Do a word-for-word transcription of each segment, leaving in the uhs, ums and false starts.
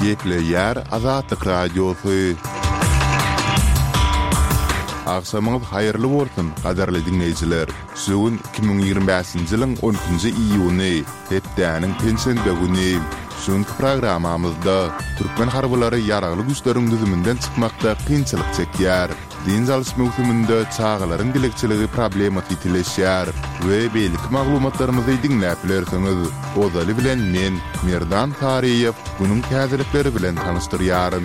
Gepleýär Azatlyk radiosu. Akşamyňyz haýyrly bolsun, gaderli dinleýijiler. Şuň iki bin ýygrimi beşinji ýylyň on üçünji iýuny, hepdäniň pensiýa güni. Şuňky programamyzda türkmen harbylary ýaragly güýçleriň düzüminden çykmakda kynçylyk çekýär. Din zalysmy mövsüminde çağalaryň dilekçiligi problematy itileşýär we beýlik maglumatlarymyzy diňläp bilersiňiz. Ozaly bilen men Merdan Tariýew bunyň käzilikleri bilen tanystyryaryn.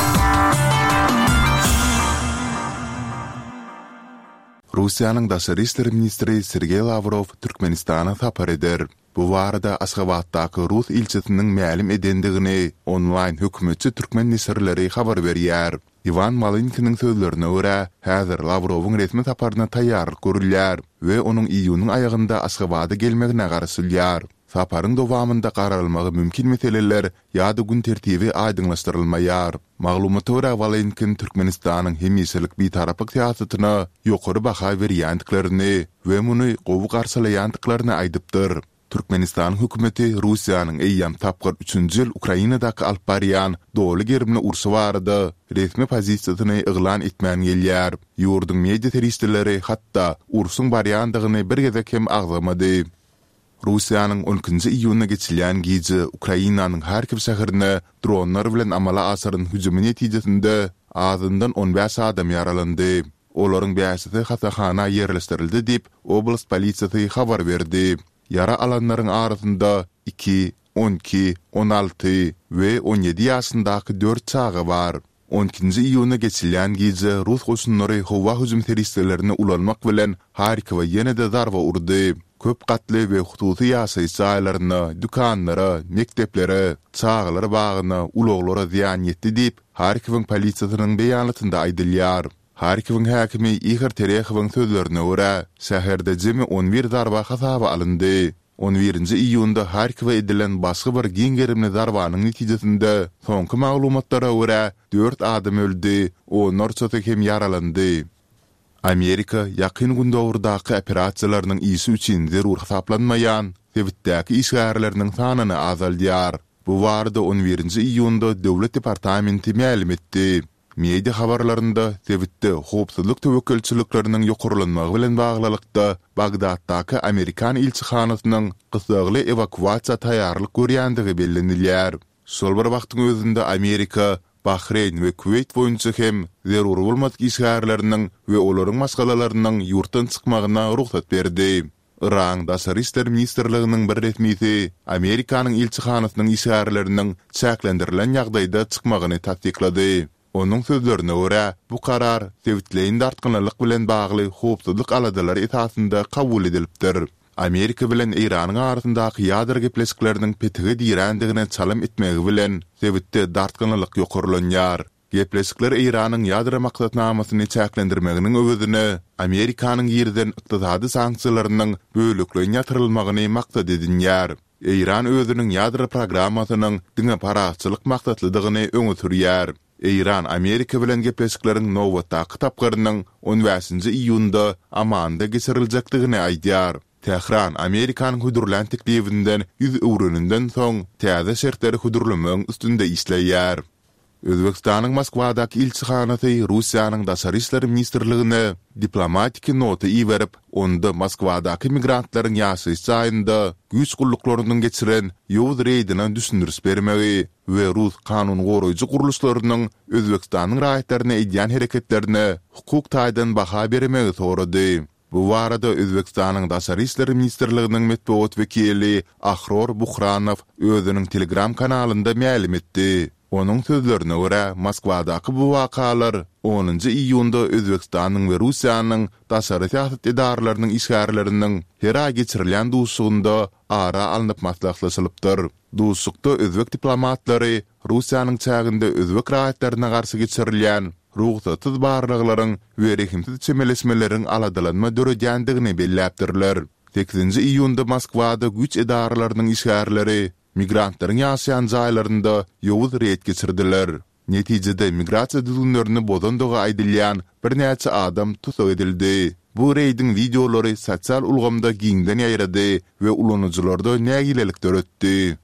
Russiýanyň daşary işler ministri Sergey Lavrov Türkmenistana sapar eder. Bu barada Aşgabatdaky Rus ilçesiniň mälim edendigini onlaýn hökümetçi türkmen nisirleri habar berýär. Ivan Malinkining sözlerine göre, häzir Lavrowyň resmi saparyna taýýarlyk görülýär we onuň iýunyň aýagynda Aşgabada gelmegine garşylýar. Saparyň dowamynda garalmagy mümkin meseleler ýa-da gün tertibi aýdyňlaşdyrylmaýar. Maglumata görä Malinkin Türkmenistanyň hemişelik bitaraplyk siýasatyna ýokary baha berýändiklerini we muny gowy garşylaýandyklaryny aýdypdyr. Türkmenistan hökümeti Russiýanyň eýýam tapgyr üçünji ýyl Ukrainadaky alyp barýan doly gerimli ursy barada resmi pozisiýasyny eglan etmän gelýär. Ýurdun media teristleri hatda ursyň barýandygyny bir gezek hem agzamady. Russiýanyň on üçünji iýuny geçilýän gije Ukrainanyň Harkiv şäherine dronlar bilen amala asyryn hüjümi netijesinde azyndan on beş adam ýaralandy. Olaryň beşi hasahana ýerleşdirildi diýip oblast polisiýasy habar berdi. Yara alanların arasında iki, on iki, on altı ve on yedi ýaşyndaky dört çağı var. on ikinji iýuny geçilýän gije Rus goşunlary howa hüjüm teristlerini ulanmak bilen Harkiwa ýene-de zarba urdy. Köp gatly we hususy ýaşaýyş aýlaryna, dukanlara, mekteplere, çağlar bagyna, ulaglara ziýan ýetdi diýip Harkiwyň polisiýasynyň beýanatynda aýdylýar. Harkiwyň häkimi Igor Terehowyň sözlerine görä, şäherde jemi on bir zarba hasaba alyndy. on birinji iýunda Harkiwa edilen başga bir giň gerimli zarbanyň netijesinde soňky maglumatlara görä dört adam öldü, onlar çaty hem ýaralandy. Amerika ýakyn gün dowrdaky operasiýalarynyň ýyşy üçin zerur hesaplanmaýan sebitdäki işgärleriniň sanyny azaldýar. Bu barada on birinji iýunda döwlet departamenti ma'lum etdi. Media habarlarında sebitde howpsuzlyk tewekkelçilikleriniň ýokurlanmagy bilen baglylykda Bagdaddaky Amerikan ilçihanasynyň gysagly evakuasiýa taýýarlyk görýändige bellenilýär. Şol bir wagtyň özünde Amerika, Bahreyn we Kuweyt boýunça hem zerur bolmadyk işgärleriniň we olaryň maskalarynyň ýurtdan çykmagyna ruhsat berdi. Iran daşary işler ministrliginiň bir resmisi Amerikanyň ilçihanasynyň işgärleriniň çäklendirilen ýagdaýda çykmagyny tasdiklady. Onun sözlerine göre bu karar sevitleyin dartgınlık bilen bağlı howpsuzlyk aladylary esasında kabul edilipdir. Amerika bilen Iranyň arasyndaky ýader gepleşikleriniň petigi diýrendigine çalym etmegi bilen sevitde dartgınlyk ýokurlanýar. Gepleşikler Iranyň ýader maksatnamasyny çäklendirmeginiň öwüdine Amerikanyň ýerden ykdysady sanksiýalarynyň bölükleýine ýatyrylmagyny maksat edinýär. Iran özüniň ýader programmasynyň diňe paraçylyk maksatlydygyny öňe sürýär. Iran Amerika bilen gepleşiklerin nowatdaky tapgyrynyň on beşinji iýunda amanda geçiriljakdygyny aýdýar. Tehran Amerikanyň hudurlan teklibinden ýüz öwreninden soň täze şertleri hudurlamagyň üstünde işleýär. Özbekistanyň Moskwadaky ilçihanasy Russiýanyň daşary işler ministrligine diplomatik nota iýerip, onda Moskwadaky migrantlaryň ýaşaýyş aýynda güýç gulluklaryndan geçiren ýowuz reýdine düşündüris bermegi we Rus kanun goraýjy guruluşlarynyň Özbekistanyň raýatlaryna edýän hereketlerine hukuk taýdan baha bermegi sorady. Bu barada Özbekistanyň daşary işler ministrliginiň medeniýet wekili Ahror Buhranow özüniň Telegram kanalynda ma'lum etdi. Onun sözlerine göre Moskwadaky bu wakalar onunji iýunda Özbekistanyň we Russiýanyň daşary siýasat edaralarynyň işgärleriniň her ay geçirilen duşugynda ara alınıp maslahatlaşylypdyr. Duşukda özbek diplomatlary Russiýanyň çäginde özbek raýatlaryna garşy geçirilýän ruhsatsız barlyklaryň we rehimsiz çemeleşmeleriň aladylanma döredýändigini belläpdirler. sekizinji iýunda Moskwada güç edaralarynyň işgärleri migrantlaryň ýaşaýan jaýlarynda ýowuz reýt geçirdiler. Netijede migrasiýa düzgünlerini bozandygy aýdylýan bir näçe adam tutsak edildi. Bu reýdiň videolary sosial ulgamda giňden ýaýrady we ulanyjylarda nägilelik döretdi.